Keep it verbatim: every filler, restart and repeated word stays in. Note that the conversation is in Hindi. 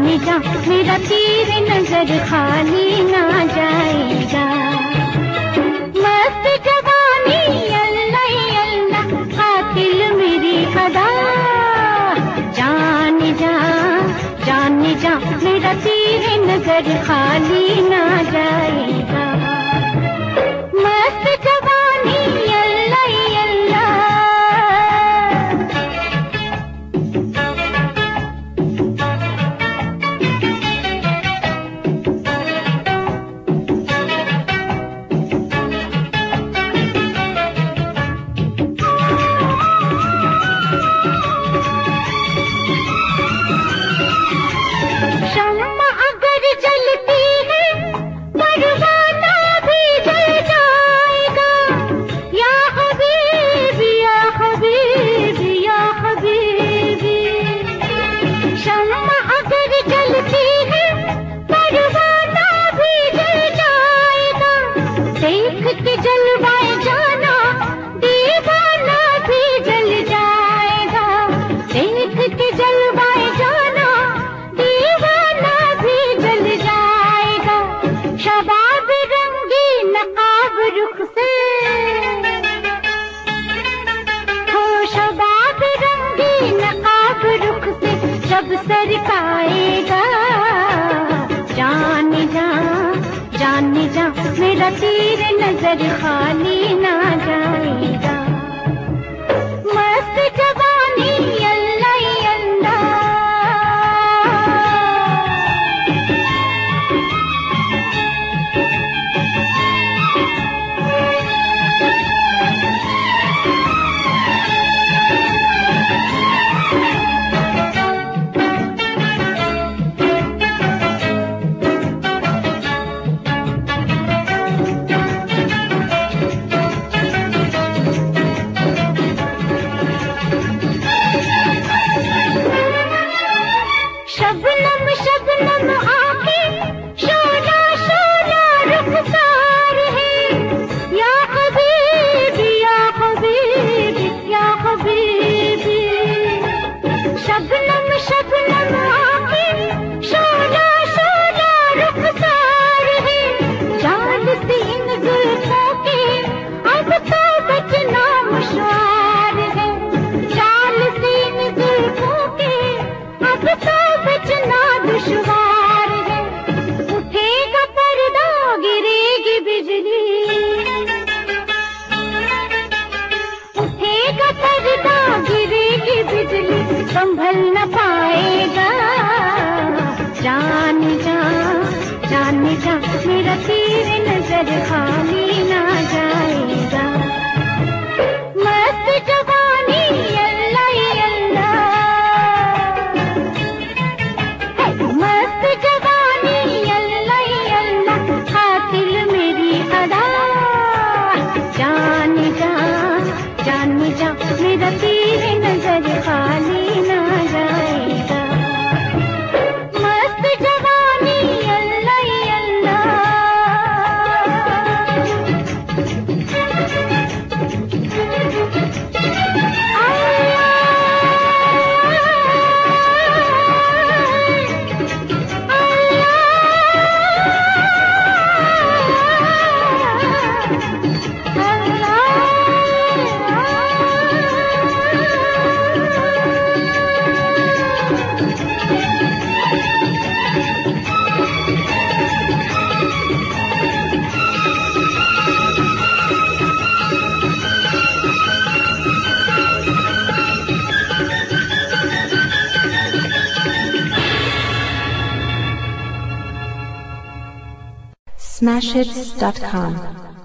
जा मेरा तीर नजर खाली ना जाएगा। मस्त जवानी अल्लाह अल्लाह कातिल मेरी अदा। जान जा जान जा मेरा तीर नजर खाली ना जाएगा। मस्त जवानी अल्लाह अल्लाह। जब सरकाएगा जान जा जान जा मेरा तीर नजर खाली ना जाएगा। मस्त जवानी अल्लाह अल्लाह। शबनम शबनम आके शोला शोला रुखसार है। या हबीबी या हबीबी या हबीबी। शबनम शबनम आके शोला शोला रुखसार है। जान से इन जुल्फों के अब तो बचना मुश्वार है। जान से इन जुल्फों के अब तो बचना दुश्वार है। उठेगा पर्दा गिरेगी बिजली। उठेगा पर्दा गिरेगी बिजली संभल न पाएगा। जान जा जान जा मेरा तीर नजर खाली ना जाएगा। मस्त जवानी अल्लाह अल्लाह। मस्त जवानी अल्लाह अल्लाह कातिल मेरी अदा। जान जा जान जा मेरा तीर नजर खाली ना जाएगा। मस्त जवानी अल्लाह अल्लाह। Smashhits dot com